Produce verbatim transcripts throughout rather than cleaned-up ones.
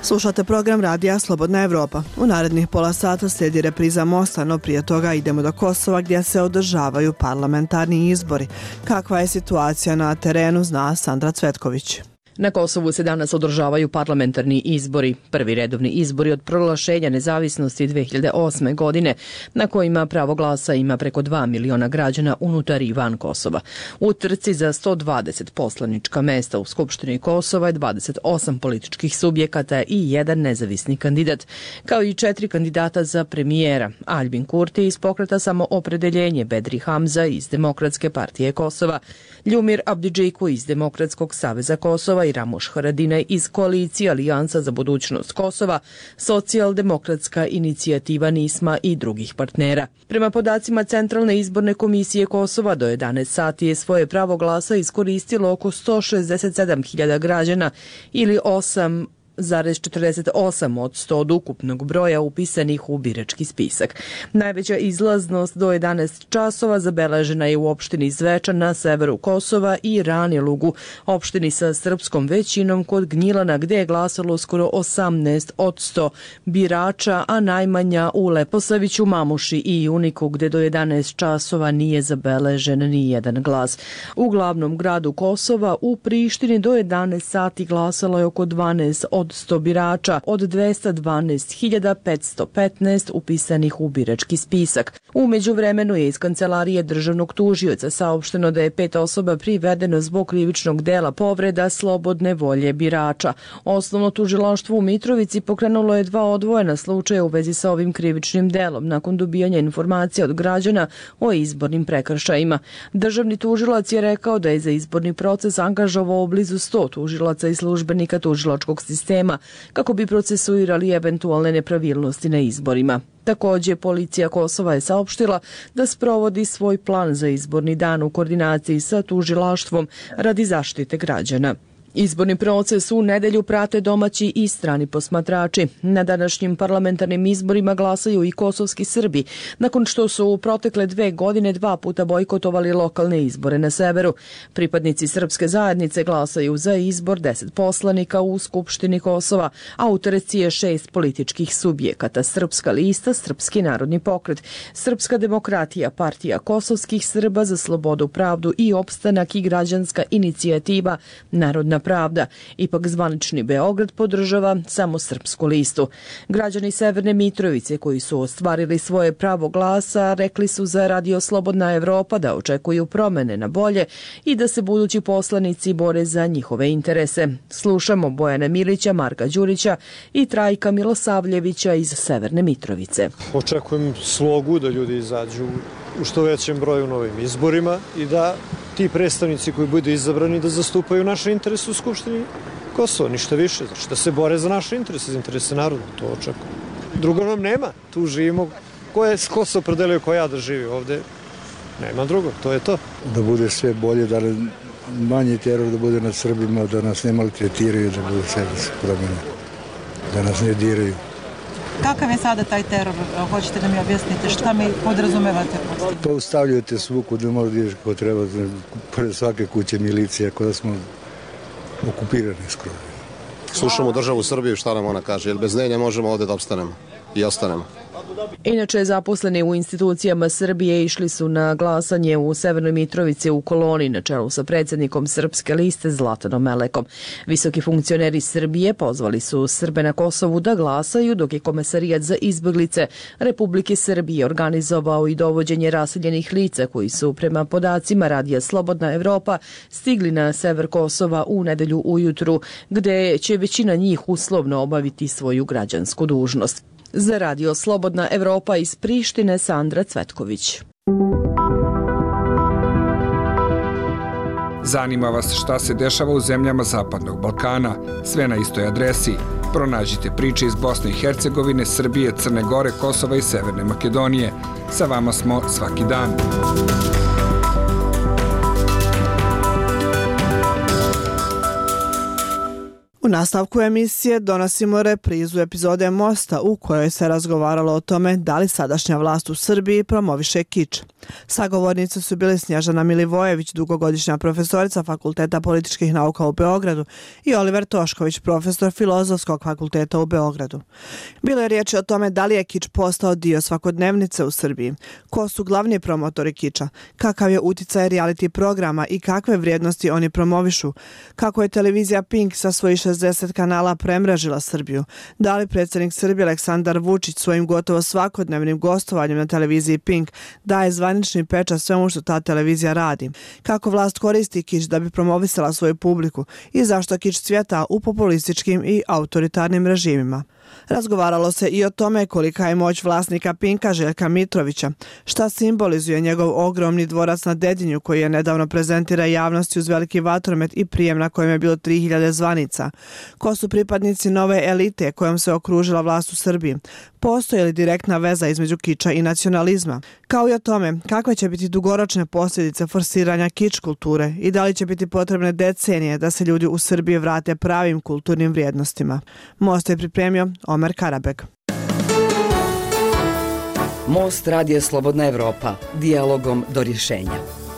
Slušate program Radija Slobodna Evropa. U narednih pola sata slijedi repriza Mosta, no prije toga idemo do Kosova gdje se održavaju parlamentarni izbori. Kakva je situacija na terenu, zna Sandra Cvetković. Na Kosovu se danas održavaju parlamentarni izbori, prvi redovni izbori od proglašenja nezavisnosti dve hiljade osme. godine, na kojima pravo glasa ima preko dva miliona građana unutar i van Kosova. U trci za sto dvadeset poslanička mesta u Skupštini Kosova je dvadeset osam političkih subjekata i jedan nezavisni kandidat, kao i četiri kandidata za premijera, Aljbin Kurti iz pokreta Samoopredeljenje, Bedri Hamza iz Demokratske partije Kosova, Ljumir Abdidžiku iz Demokratskog saveza Kosova i Ramuš Haradinaj iz koalicije Alijansa za budućnost Kosova, Socijaldemokratska inicijativa Nisma i drugih partnera. Prema podacima Centralne izborne komisije Kosova, do jedanaest sati je svoje pravo glasa iskoristilo oko sto šezdeset sedam hiljada građana ili osam zarez četrdeset osam od sto od ukupnog broja upisanih u birački spisak. Najveća izlaznost do jedanaest časova zabeležena je u opštini Zvečan na severu Kosova i Rani Lugu, opštini sa srpskom većinom kod Gnjilana, gdje je glasalo skoro osamnaest od sto birača, a najmanja u Leposaviću, Mamuši i Uniku, gdje do jedanaest časova nije zabeležen ni jedan glas. U glavnom gradu Kosova, u Prištini, do jedanaest sati glasalo je oko dvanaest od sto birača od dvesta dvanaest hiljada petsto petnaest upisanih u birački spisak. U međuvremenu je iz kancelarije državnog tužioca saopšteno da je pet osoba privedeno zbog krivičnog dela povreda slobodne volje birača. Osnovno tužilaštvo u Mitrovici pokrenulo je dva odvojena slučaja u vezi sa ovim krivičnim delom nakon dobijanja informacija od građana o izbornim prekršajima. Državni tužilac je rekao da je za izborni proces angažovao blizu sto tužilaca i službenika tužilačkog sistema kako bi procesuirali eventualne nepravilnosti na izborima. Također, policija Kosova je saopštila da sprovodi svoj plan za izborni dan u koordinaciji sa tužilaštvom radi zaštite građana. Izborni proces u nedelju prate domaći i strani posmatrači. Na današnjim parlamentarnim izborima glasaju i kosovski Srbi, nakon što su u protekle dve godine dva puta bojkotovali lokalne izbore na severu. Pripadnici srpske zajednice glasaju za izbor deset poslanika u Skupštini Kosova, a u trci je šest političkih subjekata: Srpska lista, Srpski narodni pokret, Srpska demokratija, Partija kosovskih Srba za slobodu, pravdu i opstanak i građanska inicijativa Narodna pravda. Ipak zvanični Beograd podržava samo Srpsku listu. Građani Severne Mitrovice koji su ostvarili svoje pravo glasa rekli su za Radio Slobodna Evropa da očekuju promene na bolje i da se budući poslanici bore za njihove interese. Slušamo Bojana Milića, Marka Đurića i Trajka Milosavljevića iz Severne Mitrovice. Očekujem slogu da ljudi izađu u što većem broju na ovim izborima i da ti predstavnici koji budu izabrani da zastupaju naše interese u Skupštini Kosova, ništa više. Znači da se bore za naše interese, za interese naroda, to očekujem. Drugo nam nema, tu živimo, ko je ko se opredelio ko ja da živi ovde, nema drugo, to je to. Da bude sve bolje, da manje teror da bude nad Srbima, da nas ne maltretiraju, da bude sve da se promene, da nas ne diraju. Kakav je sada taj teror? Hoćete da mi objasnite šta mi podrazumevate? To stavljate svuku da možda ideš ko treba, pored svake kuće milicija, kao da smo okupirani skoro. Slušamo državu Srbiju, šta nam ona kaže, jer bez nje ne možemo ovdje da opstanemo i ostanemo. Inače, zaposleni u institucijama Srbije išli su na glasanje u Severnoj Mitrovici u koloni na čelu sa predsjednikom Srpske liste Zlatanom Melekom. Visoki funkcioneri Srbije pozvali su Srbe na Kosovu da glasaju, dok je Komesarijat za izbjeglice Republike Srbije organizovao i dovođenje raseljenih lica koji su prema podacima Radija Slobodna Evropa stigli na sever Kosova u nedelju ujutru, gdje će većina njih uslovno obaviti svoju građansku dužnost. Za Radio Slobodna Evropa iz Prištine, Sandra Cvetković. Zanima vas šta se dešava u zemljama Zapadnog Balkana? Sve na istoj adresi. Pronađite priče iz Bosne i Hercegovine, Srbije, Crne Gore, Kosova i Severne Makedonije. Sa vama smo svaki dan. U nastavku emisije donosimo reprizu epizode Mosta u kojoj se razgovaralo o tome da li sadašnja vlast u Srbiji promoviše kič. Sagovornice su bili Snježana Milivojević, dugogodišnja profesorica Fakulteta političkih nauka u Beogradu, i Oliver Tošković, profesor Filozofskog fakulteta u Beogradu. Bilo je riječi o tome da li je kič postao dio svakodnevnice u Srbiji, ko su glavni promotori kiča, kakav je uticaj reality programa i kakve vrijednosti oni promovišu, kako je televizija Pink sa svojih šezdeset kanala premrežila Srbiju, da li predsjednik Srbije Aleksandar Vučić svojim gotovo svakodnevnim gostovanjem na televiziji Pink daje zvanični pečat svemu što ta televizija radi, kako vlast koristi kič da bi promovisala svoju publiku i zašto kič cvjeta u populističkim i autoritarnim režimima. Razgovaralo se i o tome kolika je moć vlasnika Pinka Željka Mitrovića, šta simbolizuje njegov ogromni dvorac na Dedinju koji je nedavno prezentira javnosti uz veliki vatromet i prijem na kojem je bilo tri hiljade zvanica, ko su pripadnici nove elite kojom se okružila vlast u Srbiji, postoji li direktna veza između kiča i nacionalizma, kao i o tome kakve će biti dugoročne posljedice forsiranja kič kulture i da li će biti potrebne decenije da se ljudi u Srbiji vrate pravim kulturnim vrijednostima. Most je pripremio Omer Karabek. Most Radio Slobodna Evropa. Dijalogom do rješenja.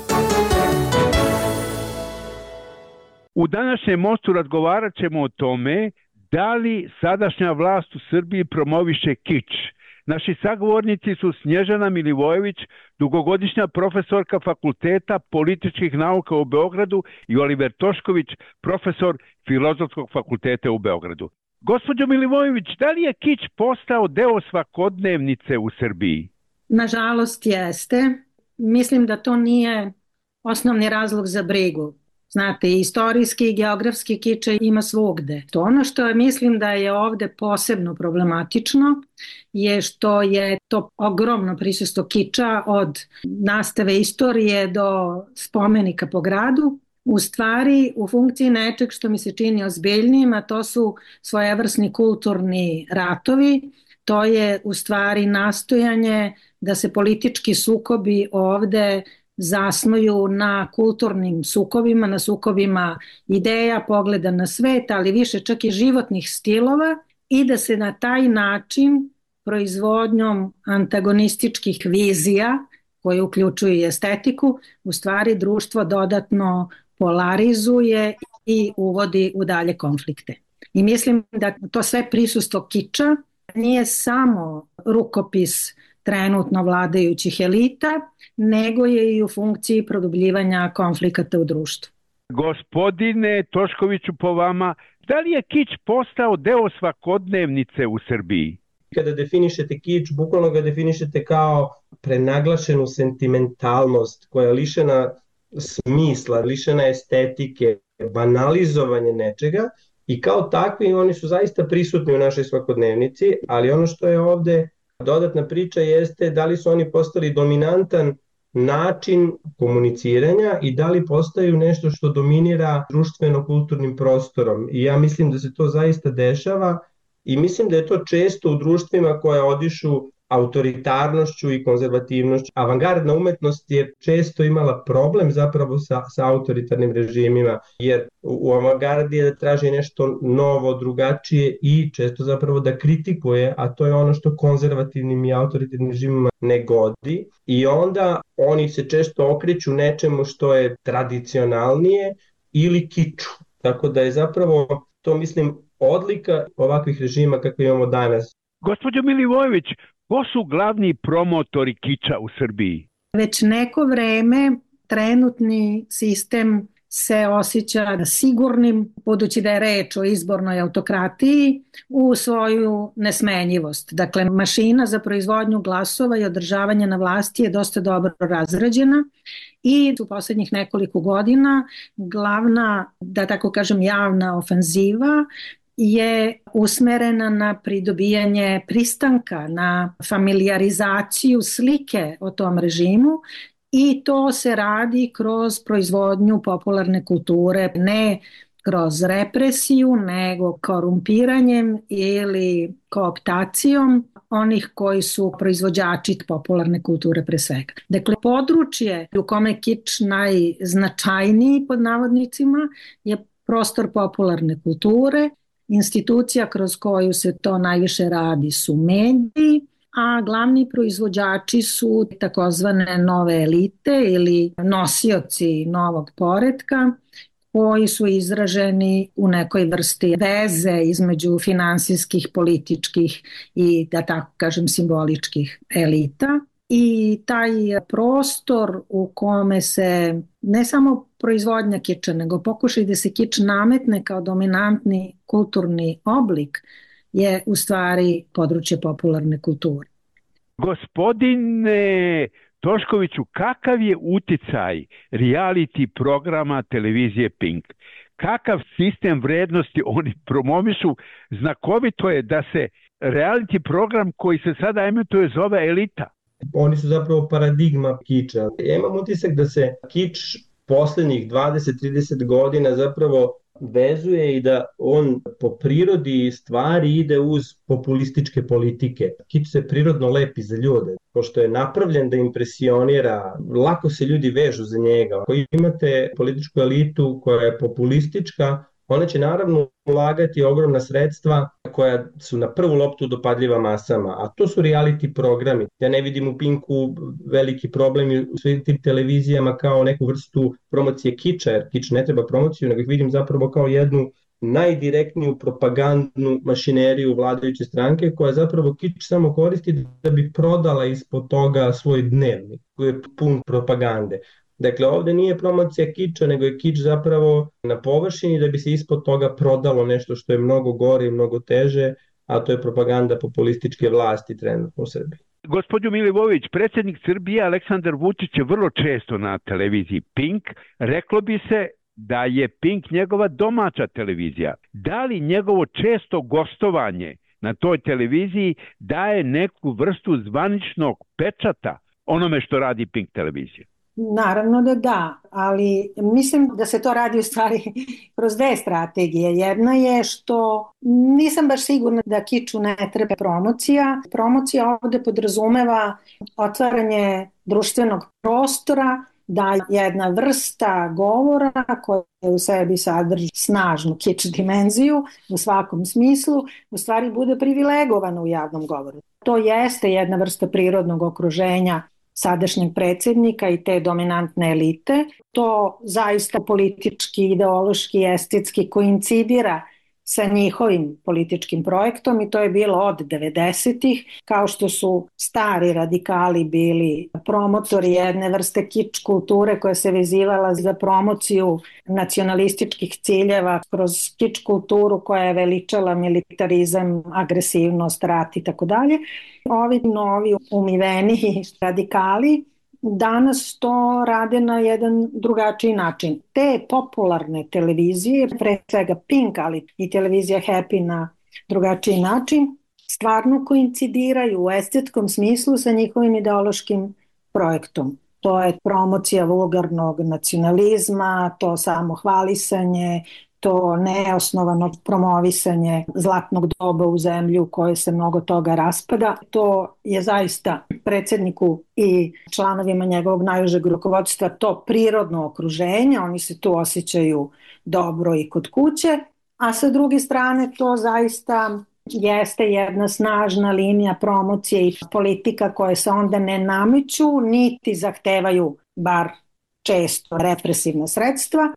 U današnjem Mostu razgovarat ćemo o tome da li sadašnja vlast u Srbiji promoviše kič. Naši sagovornici su Snježana Milivojević, dugogodišnja profesorka Fakulteta političkih nauka u Beogradu, i Oliver Tošković, profesor Filozofskog fakulteta u Beogradu. Gospođo Milivojević, da li je kič postao deo svakodnevnice u Srbiji? Nažalost jeste. Mislim da to nije osnovni razlog za brigu. Znate, istorijski i geografski kič ima svugde. To ono što mislim da je ovde posebno problematično je što je to ogromno prisustvo kiča od nastave istorije do spomenika po gradu, u stvari u funkciji nečeg što mi se čini ozbiljnijim, a to su svojevrsni kulturni ratovi. To je u stvari nastojanje da se politički sukobi ovde zasnuju na kulturnim sukobima, na sukobima ideja, pogleda na svet, ali više čak i životnih stilova, i da se na taj način proizvodnjom antagonističkih vizija, koje uključuju i estetiku, u stvari društvo dodatno polarizuje i uvodi u dalje konflikte. I mislim da to sve prisustvo kiča nije samo rukopis trenutno vladajućih elita, nego je i u funkciji produbljivanja konflikata u društvu. Gospodine Toškoviću, po vama, da li je kič postao deo svakodnevnice u Srbiji? Kada definišete kič, bukvalno ga definišete kao prenaglašenu sentimentalnost koja je lišena smisla, lišena estetike, banalizovanje nečega, i kao takvi oni su zaista prisutni u našoj svakodnevnici, ali ono što je ovde dodatna priča jeste da li su oni postali dominantan način komuniciranja i da li postaju nešto što dominira društveno-kulturnim prostorom. I ja mislim da se to zaista dešava i mislim da je to često u društvima koja odišu autoritarnošću i konzervativnošću. Avangardna umetnost je često imala problem zapravo sa, sa autoritarnim režimima, jer u avangardi je da traži nešto novo, drugačije i često zapravo da kritikuje, a to je ono što konzervativnim i autoritarnim režimima ne godi. I onda oni se često okreću nečemu što je tradicionalnije ili kiču. Tako da je zapravo to, mislim, odlika ovakvih režima kakve imamo danas. Gospođo Milivojević, ko su glavni promotori kiča u Srbiji? Već neko vreme trenutni sistem se osjeća sigurnim, budući da je reč o izbornoj autokratiji, u svoju nesmenjivost. Dakle, mašina za proizvodnju glasova i održavanje na vlasti je dosta dobro razrađena i u posljednjih nekoliko godina glavna, da tako kažem, javna ofenziva je usmerena na pridobijanje pristanka, na familijarizaciju slike o tom režimu, i to se radi kroz proizvodnju popularne kulture, ne kroz represiju, nego korumpiranjem ili kooptacijom onih koji su proizvođači popularne kulture pre svega. Dakle, područje u kome kič najznačajniji pod navodnicima je prostor popularne kulture. Institucija kroz koju se to najviše radi su mediji, a glavni proizvođači su takozvane nove elite ili nosioci novog poretka, koji su izraženi u nekoj vrsti veze između finansijskih, političkih i, da tako kažem, simboličkih elita. I taj prostor u kome se ne samo proizvodnja kiča, nego pokušaj da se kič nametne kao dominantni kulturni oblik je u stvari područje popularne kulture. Gospodine Toškoviću, kakav je uticaj reality programa televizije Pink? Kakav sistem vrednosti oni promovišu? Znakovito je da se reality program koji se sada emituje zove Elita. Oni su zapravo paradigma kiča. Ja imam utisak da se kič poslednjih dvadeset do trideset godina zapravo vezuje i da on po prirodi stvari ide uz populističke politike. Kič se prirodno lepi za ljude, pošto je napravljen da impresionira, lako se ljudi vežu za njega. Ako imate političku elitu koja je populistička, ona će naravno ulagati ogromna sredstva koja su na prvu loptu dopadljiva masama, a to su reality programi. Ja ne vidim u Pinku veliki problem u svim tim televizijama kao neku vrstu promocije kiča, jer kič ne treba promociju, nego ih vidim zapravo kao jednu najdirektniju propagandnu mašineriju vladajuće stranke koja zapravo kič samo koristi da bi prodala ispod toga svoj dnevnik koji je pun propagande. Dakle, ovde nije promocija kiča, nego je kič zapravo na površini da bi se ispod toga prodalo nešto što je mnogo gore i mnogo teže, a to je propaganda populističke vlasti trenutno u Srbiji. Gospodin Milivojević, predsjednik Srbije Aleksandar Vučić je vrlo često na televiziji Pink. Reklo bi se da je Pink njegova domaća televizija. Da li njegovo često gostovanje na toj televiziji daje neku vrstu zvaničnog pečata onome što radi Pink televizija? Naravno da da, ali mislim da se to radi u stvari kroz dve strategije. Jedna je što nisam baš sigurna da kiču ne treba promocija. Promocija ovde podrazumeva otvaranje društvenog prostora, da jedna vrsta govora koja u sebi sadrži snažnu kič dimenziju u svakom smislu, u stvari bude privilegovana u javnom govoru. To jeste jedna vrsta prirodnog okruženja sadašnjeg predsjednika i te dominantne elite. To zaista politički, ideološki, estetski koincidira sa njihovim političkim projektom i to je bilo od devedesetih, kao što su stari radikali bili promotori jedne vrste kič kulture koja se vezivala za promociju nacionalističkih ciljeva kroz kič kulturu koja je veličala militarizam, agresivnost, rat i tako dalje. Ovi novi umiveni radikali danas to rade na jedan drugačiji način. Te popularne televizije, pre svega Pink, ali i televizija Happy na drugačiji način, stvarno koincidiraju u estetskom smislu sa njihovim ideološkim projektom. To je promocija vulgarnog nacionalizma, to samohvalisanje, to neosnovano promovisanje zlatnog doba u zemlji u kojoj se mnogo toga raspada. To je zaista predsjedniku i članovima njegovog najužeg rukovodstva to prirodno okruženje, oni se tu osjećaju dobro i kod kuće, a sa druge strane to zaista jeste jedna snažna linija promocije i politika koje se onda ne nameću, niti zahtevaju bar često represivna sredstva,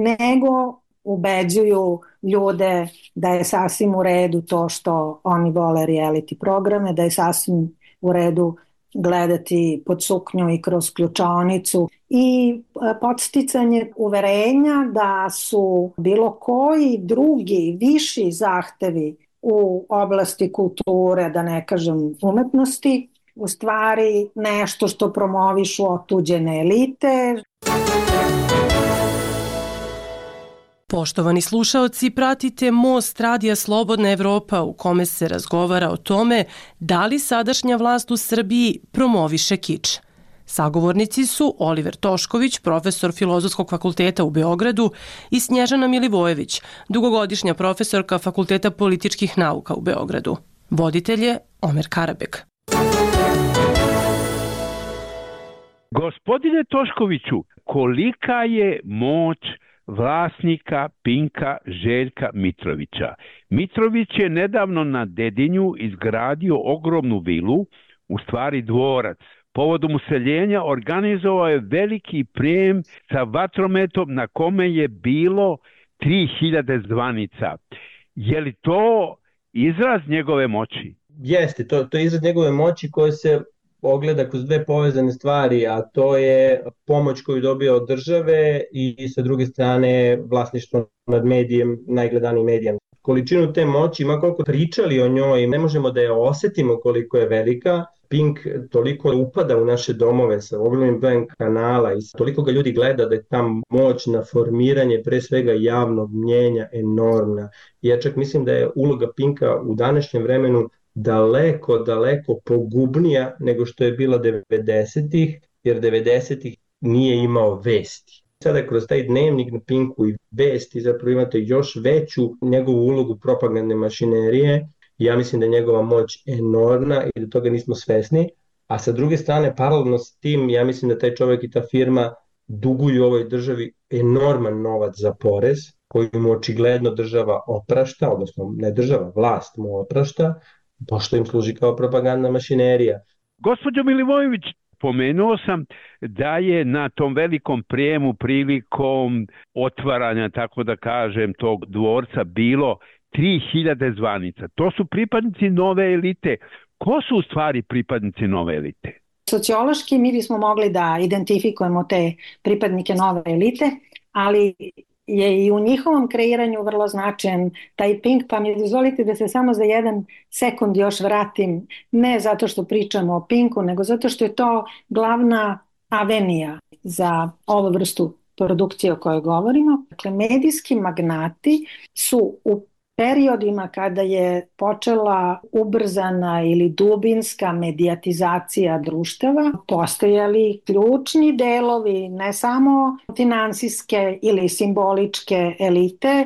nego ubeđuju ljude da je sasvim u redu to što oni vole reality programe, da je sasvim u redu gledati pod suknju i kroz ključaonicu i podsticanje uverenja da su bilo koji drugi viši zahtevi u oblasti kulture, da ne kažem umetnosti, u stvari nešto što promovišu otuđene elite. Poštovani slušaoci, pratite Most Radija Slobodna Evropa u kome se razgovara o tome da li sadašnja vlast u Srbiji promoviše kič. Sagovornici su Oliver Tošković, profesor Filozofskog fakulteta u Beogradu, i Snježana Milivojević, dugogodišnja profesorka Fakulteta političkih nauka u Beogradu. Voditelj je Omer Karabek. Gospodine Toškoviću, kolika je moć vlasnika Pinka Željka Mitrovića. Mitrović je nedavno na Dedinju izgradio ogromnu vilu, u stvari dvorac. Povodom useljenja organizovao je veliki prijem sa vatrometom na kome je bilo tri hiljade zvanica. Je li to izraz njegove moći? Jeste, to, to je izraz njegove moći koje se ogleda kroz dve povezane stvari, a to je pomoć koju dobija od države i sa druge strane vlasništvo nad medijem, najgledanijim medijem. Količinu te moći, ma koliko pričali o njoj, ne možemo da je osetimo koliko je velika. Pink toliko upada u naše domove sa ogromnim brojem kanala i toliko ga ljudi gleda da je ta moć na formiranje pre svega javnog mnjenja enormna. Ja čak mislim da je uloga Pinka u današnjem vremenu daleko, daleko pogubnija nego što je bila devedesetih, jer devedesetih nije imao vesti. Sada kroz taj dnevnik na Pinku i vesti zapravo imate još veću njegovu ulogu propagandne mašinerije. Ja mislim da je njegova moć enormna i da toga nismo svesni, a sa druge strane, paralelno s tim, ja mislim da taj čovjek i ta firma duguju ovoj državi enorman novac za porez, koji mu očigledno država oprašta, odnosno ne država, vlast mu oprašta, pošto im služi kao propagandna mašinerija. Gospođo Milivojević, pomenuo sam da je na tom velikom prijemu prilikom otvaranja, tako da kažem, tog dvorca bilo tri hiljade zvanica. To su pripadnici nove elite. Ko su u stvari pripadnici nove elite? Sociološki mi bismo mogli da identifikujemo te pripadnike nove elite, ali je i u njihovom kreiranju vrlo značajan taj Pink, pa mi dozvolite da se samo za jedan sekund još vratim, ne zato što pričamo o Pinku, nego zato što je to glavna avenija za ovu vrstu produkcije o kojoj govorimo. Dakle, medijski magnati su u periodima kada je počela ubrzana ili dubinska medijatizacija društava, postojali ključni delovi ne samo finansijske ili simboličke elite,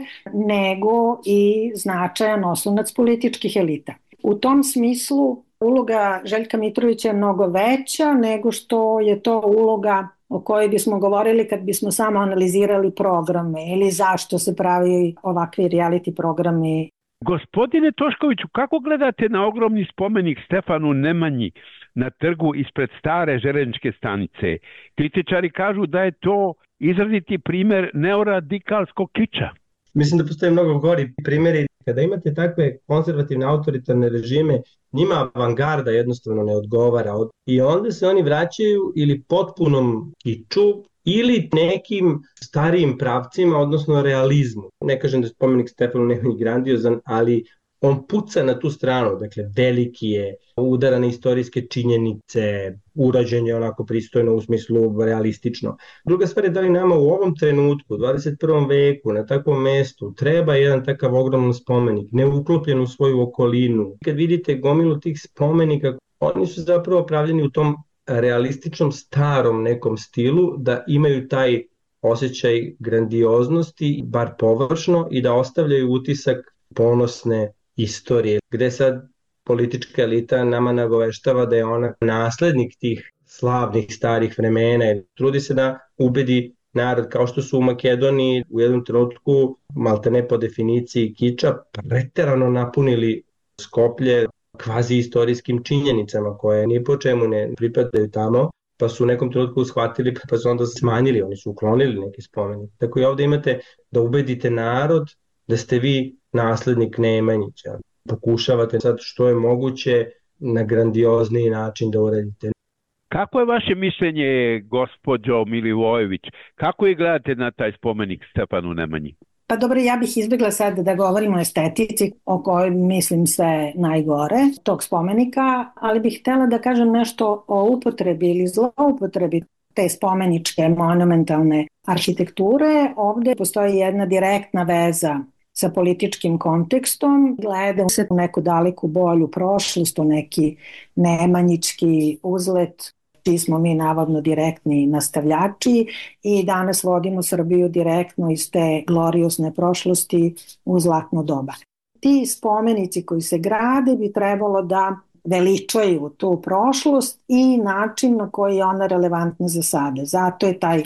nego i značajan oslonac političkih elita. U tom smislu uloga Željka Mitrovića je mnogo veća nego što je to uloga o kojoj bismo govorili kad bismo samo analizirali programe ili zašto se pravi ovakvi reality programi. Gospodine Toškoviću, kako gledate na ogromni spomenik Stefanu Nemanji na trgu ispred stare železničke stanice? Kritičari kažu da je to izraziti primjer neoradikalskog kiča. Mislim da postoje mnogo gori primjeri. Kada imate takve konzervativne autoritarne režime, njima avangarda jednostavno ne odgovara. I onda se oni vraćaju ili potpunom kiču ili nekim starijim pravcima, odnosno realizmu. Ne kažem da je spomenik Stefanu Nemanji grandiozan, ali on puca na tu stranu, dakle veliki je, udara na istorijske činjenice, urađen je onako pristojno u smislu realistično. Druga stvar je da li nama u ovom trenutku, u dvadeset prvom veku, na takvom mestu, treba jedan takav ogroman spomenik, neuklopljen u svoju okolinu. Kad vidite gomilu tih spomenika, oni su zapravo pravljeni u tom realističnom starom nekom stilu, da imaju taj osjećaj grandioznosti, bar površno, i da ostavljaju utisak ponosne istorije, gde sad politička elita nama nagoveštava da je ona naslednik tih slavnih starih vremena. Trudi se da ubedi narod, kao što su u Makedoniji u jednom trenutku, maltene po definiciji kiča, preterano napunili Skoplje kvazi istorijskim činjenicama koje ni po čemu ne pripadaju tamo, pa su u nekom trenutku shvatili, pa su onda smanjili, oni su uklonili neki spomenik. Tako i ovdje imate da ubedite narod da ste vi naslednik Nemanjića. Pokušavate sad što je moguće na grandiozniji način da uradite. Kako je vaše mišljenje, gospođo Milivojević? Kako je gledate na taj spomenik Stefanu Nemanji? Pa dobro, ja bih izbjegla sad da govorimo o estetici, o kojoj mislim sve najgore tog spomenika, ali bih htjela da kažem nešto o upotrebi ili zloupotrebi te spomeničke monumentalne arhitekture. Ovdje postoji jedna direktna veza sa političkim kontekstom, gleda se u neku daleku bolju prošlost, u neki nemanjički uzlet, čiji smo mi navodno direktni nastavljači i danas vodimo Srbiju direktno iz te gloriosne prošlosti u zlatno doba. Ti spomenici koji se grade bi trebalo da veličaju tu prošlost i način na koji je ona relevantna za sada. Zato je taj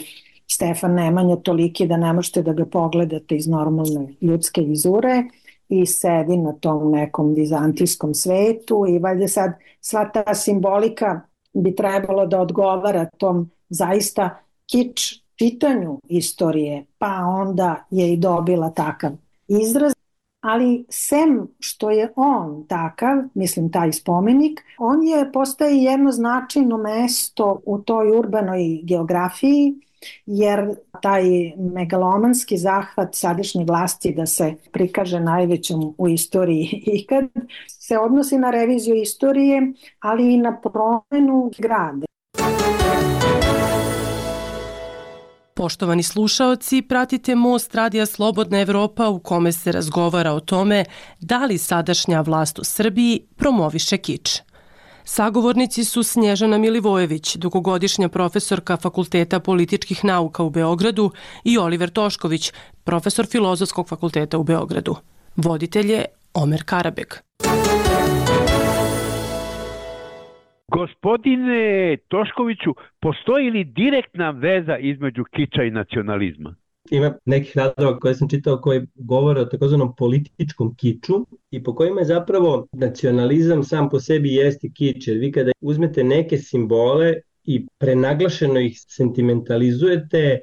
Stefan Nemanja toliki da ne možete da ga pogledate iz normalne ljudske vizure i sedi na tom nekom vizantijskom svetu i valjda sad sva ta simbolika bi trebalo da odgovara tom zaista kič čitanju istorije, pa onda je i dobila takav izraz. Ali sem što je on takav, mislim taj spomenik, on je postaje jedno značajno mesto u toj urbanoj geografiji, jer taj megalomanski zahvat sadašnje vlasti da se prikaže najvećom u istoriji ikad se odnosi na reviziju istorije, ali i na promenu grada. Poštovani slušaoci, pratite Most Radija Slobodna Evropa u kome se razgovara o tome da li sadašnja vlast u Srbiji promoviše kič. Sagovornici su Snježana Milivojević, dugogodišnja profesorka Fakulteta političkih nauka u Beogradu, i Oliver Tošković, profesor Filozofskog fakulteta u Beogradu. Voditelj je Omer Karabeg. Gospodine Toškoviću, postoji li direktna veza između kiča i nacionalizma? Ima nekih radova koje sam čitao koji govore o takozvanom političkom kiču i po kojima je zapravo nacionalizam sam po sebi jeste kič. Jer vi kada uzmete neke simbole i prenaglašeno ih sentimentalizujete,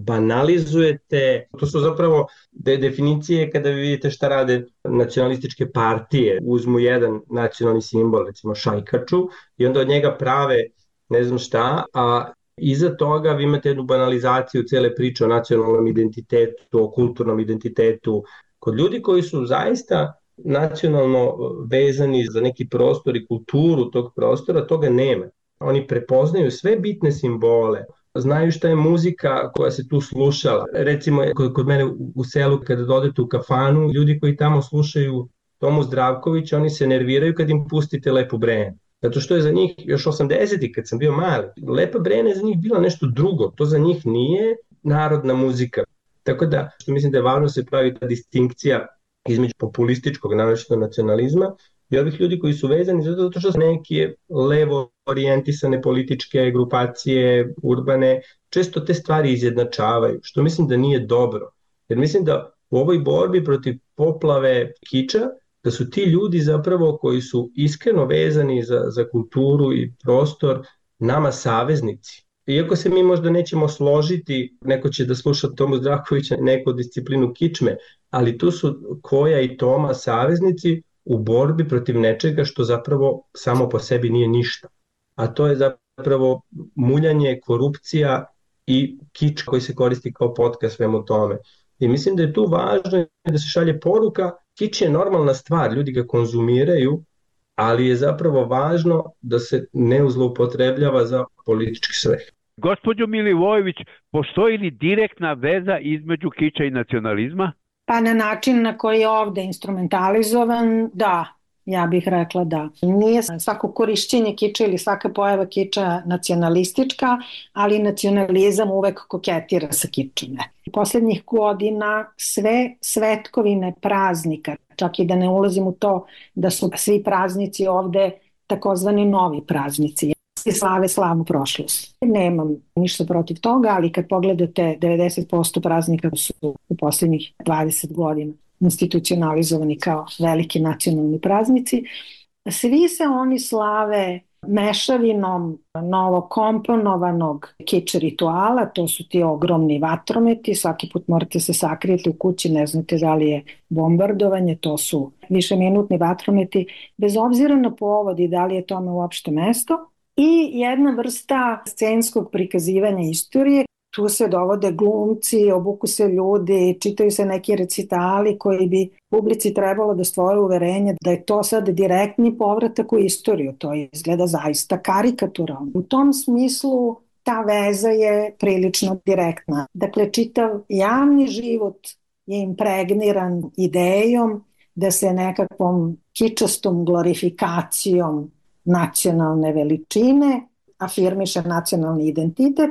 banalizujete, to su zapravo de definicije kada vi vidite šta rade nacionalističke partije. Uzmu jedan nacionalni simbol, recimo šajkaču, i onda od njega prave ne znam šta, a iza toga vi imate jednu banalizaciju cele priče o nacionalnom identitetu, o kulturnom identitetu. Kod ljudi koji su zaista nacionalno vezani za neki prostor i kulturu tog prostora, toga nema. Oni prepoznaju sve bitne simbole, znaju šta je muzika koja se tu slušala. Recimo, kod mene u selu, kada dodete u kafanu, ljudi koji tamo slušaju Tomu Zdravkovića, oni se nerviraju kad im pustite Lepu Brenu. Zato što je za njih, još osamdesetih kad sam bio mali, Lepa Brena je za njih bila nešto drugo. To za njih nije narodna muzika. Tako da, što mislim da je važno se pravi ta distinkcija između populističkog, naročito nacionalizma, i ovih ljudi koji su vezani zato što su neke levo orijentisane političke grupacije, urbane, često te stvari izjednačavaju, što mislim da nije dobro. Jer mislim da u ovoj borbi protiv poplave kiča, da su ti ljudi zapravo koji su iskreno vezani za, za kulturu i prostor nama saveznici. Iako se mi možda nećemo složiti, neko će da sluša Tomu Zdravkovića, neku disciplinu kičme, ali tu su Koja i Toma saveznici u borbi protiv nečega što zapravo samo po sebi nije ništa. A to je zapravo muljanje, korupcija i kič koji se koristi kao potka svemu tome. I mislim da je tu važno da se šalje poruka, kič je normalna stvar, ljudi ga konzumiraju, ali je zapravo važno da se ne zloupotrebljava za politički svrhe. Gospođo Milivojević, postoji li direktna veza između kiča i nacionalizma? Pa na način na koji je ovde instrumentalizovan, da, ja bih rekla da. Nije svako korišćenje kiča ili svaka pojava kiča nacionalistička, ali nacionalizam uvek koketira sa kičom. Poslednjih godina sve svetkovine praznika, čak i da ne ulazim u to da su svi praznici ovde takozvani novi praznici, i slave slavnu prošlost. Nemam ništa protiv toga, ali kad pogledate devedeset posto praznika su u poslednjih dvadeset godina institucionalizovani kao veliki nacionalni praznici. Svi se oni slave mešavinom novokomponovanog kič rituala, to su ti ogromni vatrometi, svaki put morate se sakrijeti u kući, ne znate da li je bombardovanje, to su višeminutni vatrometi, bez obzira na povod i da li je tome uopšte mesto. I jedna vrsta scenskog prikazivanja istorije. Tu se dovode glumci, obuku se ljudi, čitaju se neki recitali koji bi publici trebalo da stvore uverenje da je to sad direktni povratak u istoriju. To izgleda zaista karikaturalno. U tom smislu ta veza je prilično direktna. Dakle, čitav javni život je impregniran idejom da se nekakvom kičastom glorifikacijom nacionalne veličine afirmiše nacionalni identitet,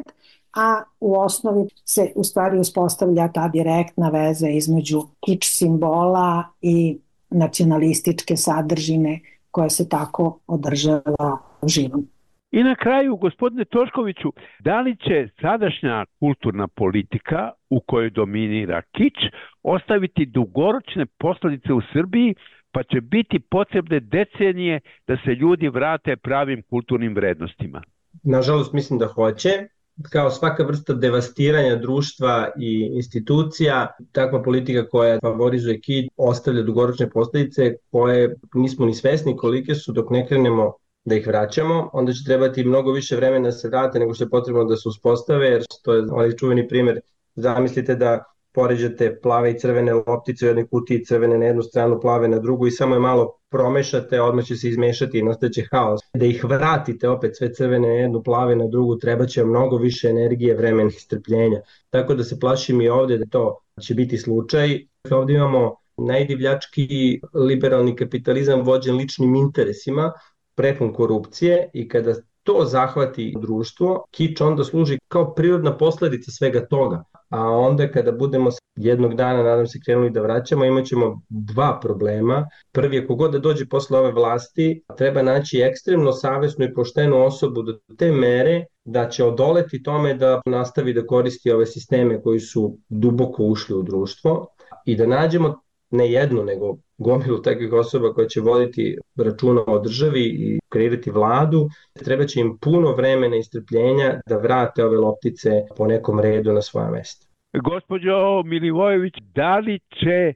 a u osnovi se u stvari uspostavlja ta direktna veza između kič simbola i nacionalističke sadržine koja se tako održava živom. I na kraju, gospodine Toškoviću, da li će sadašnja kulturna politika u kojoj dominira kič ostaviti dugoročne posljedice u Srbiji, pa će biti potrebne decenije da se ljudi vrate pravim kulturnim vrednostima? Nažalost, mislim da hoće. Kao svaka vrsta devastiranja društva i institucija, takva politika koja favorizuje kič ostavlja dugoročne posljedice koje nismo ni svesni kolike su dok ne krenemo da ih vraćamo. Onda će trebati mnogo više vremena da se vrate nego što je potrebno da se uspostave, jer to je ovaj čuveni primjer. Zamislite da poređate plave i crvene loptice u jednoj kutiji, crvene na jednu stranu, plave na drugu i samo je malo promešate, odmah će se izmešati i nastaće haos. Da ih vratite opet sve crvene na jednu, plave na drugu, treba će mnogo više energije, vremena i strpljenja. Tako da se plašim i ovdje da to će biti slučaj. Ovdje imamo najdivljački liberalni kapitalizam vođen ličnim interesima, prepun korupcije, i kada to zahvati društvo, kič onda služi kao prirodna posljedica svega toga. A onda kada budemo jednog dana, nadam se, krenuli da vraćamo, imat ćemo dva problema. Prvi je, kogod da dođe posle ove vlasti, treba naći ekstremno savesnu i poštenu osobu do te mere da će odoleti tome da nastavi da koristi ove sisteme koji su duboko ušli u društvo, i da nađemo ne jednu, nego gomilu takvih osoba koja će voditi računa o državi i kreirati vladu. Treba će im puno vremena i strpljenja da vrate ove loptice po nekom redu na svoja mesta. Gospođo Milivojević, da li će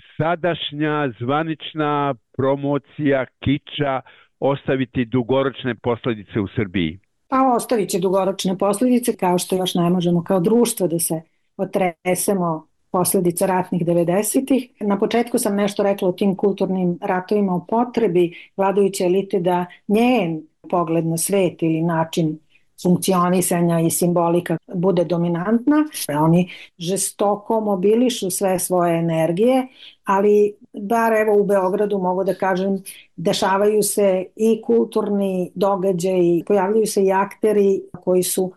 sadašnja zvanična promocija kiča ostaviti dugoročne posljedice u Srbiji? Pa ostavit će dugoročne posljedice, kao što još ne možemo kao društvo da se otresemo posljedica ratnih devedesetih. Na početku sam nešto rekla o tim kulturnim ratovima, o potrebi vladajuće elite da njen pogled na svet ili način funkcionisanja i simbolika bude dominantna. Oni žestoko mobilišu sve svoje energije, ali bar evo u Beogradu mogu da kažem, dešavaju se i kulturni događaji, pojavljaju se i akteri koji su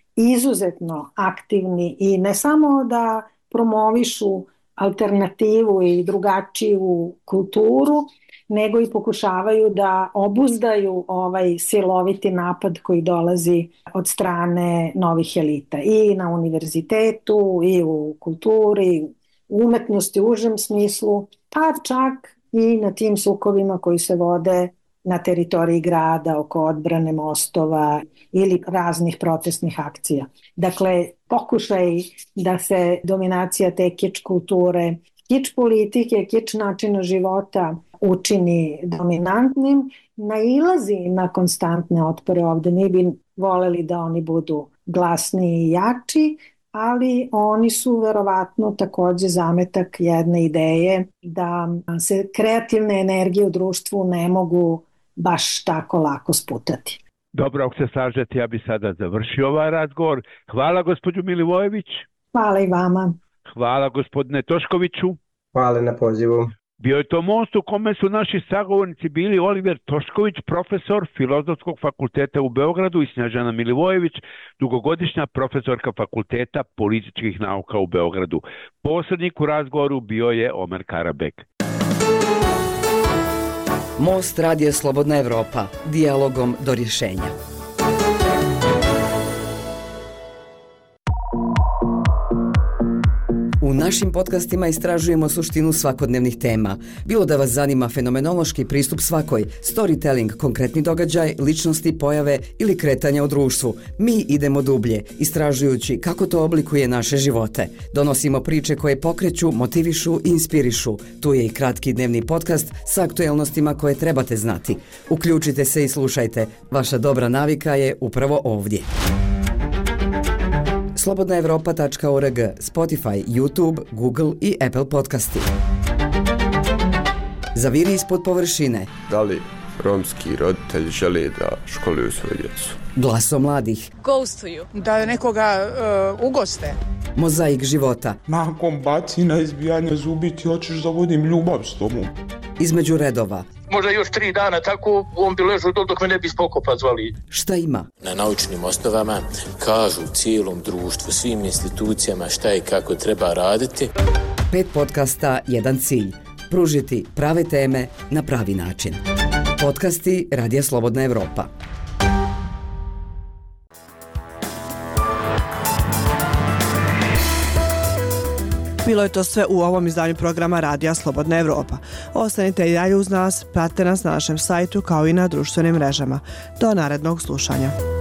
izuzetno aktivni i ne samo da promovišu alternativu i drugačiju kulturu, nego i pokušavaju da obuzdaju ovaj siloviti napad koji dolazi od strane novih elita i na univerzitetu i u kulturi, u umetnosti u užem smislu, pa čak i na tim sukovima koji se vode na teritoriji grada, oko odbrane mostova ili raznih protestnih akcija. Dakle, pokušaj da se dominacija te kič kulture, kič politike, kič načina života učini dominantnim, nailazi na konstantne otpore ovde. Mi bi voleli da oni budu glasniji i jači, ali oni su verovatno takođe zametak jedne ideje da se kreativne energije u društvu ne mogu baš tako lako sputati. Dobro, ako se slažete, ja bi sada završio ovaj razgovor. Hvala gospođu Milivojević. Hvala i vama. Hvala gospodine Toškoviću. Hvala na pozivu. Bio je to most u kome su naši sagovornici bili Oliver Tošković, profesor Filozofskog fakulteta u Beogradu, i Snježana Milivojević, dugogodišnja profesorka Fakulteta političkih nauka u Beogradu. Posrednik u razgovoru bio je Omer Karabek. Most Radija Slobodna Evropa. Dijalogom do rješenja. U našim podcastima istražujemo suštinu svakodnevnih tema. Bilo da vas zanima fenomenološki pristup svakoj, storytelling, konkretni događaj, ličnosti, pojave ili kretanja u društvu. Mi idemo dublje, istražujući kako to oblikuje naše živote. Donosimo priče koje pokreću, motivišu i inspirišu. Tu je i kratki dnevni podcast sa aktuelnostima koje trebate znati. Uključite se i slušajte. Vaša dobra navika je upravo ovdje. slobodna evropa tačka org, Spotify, YouTube, Google i Apple podcasti. Zaviri ispod površine. Da li romski roditelji žele da školuju svoju djecu? Glaso mladih. Ghostuju. Da nekoga uh, ugoste. Mozaik života. Nakon bacina, izbijanja zubi ti hoćeš da vodim ljubav s tobom. Između redova. Možda još tri dana tako on bi ležao dok me ne bi spokopa zvali. Šta ima? Na naučnim osnovama kažu cijelom društvu, svim institucijama šta i kako treba raditi. Pet podcasta, jedan cilj. Pružiti prave teme na pravi način. Podcasti Radija Slobodna Evropa. Bilo je to sve u ovom izdanju programa Radija Slobodna Evropa. Ostanite i dalje uz nas, pratite nas na našem sajtu kao i na društvenim mrežama. Do narednog slušanja.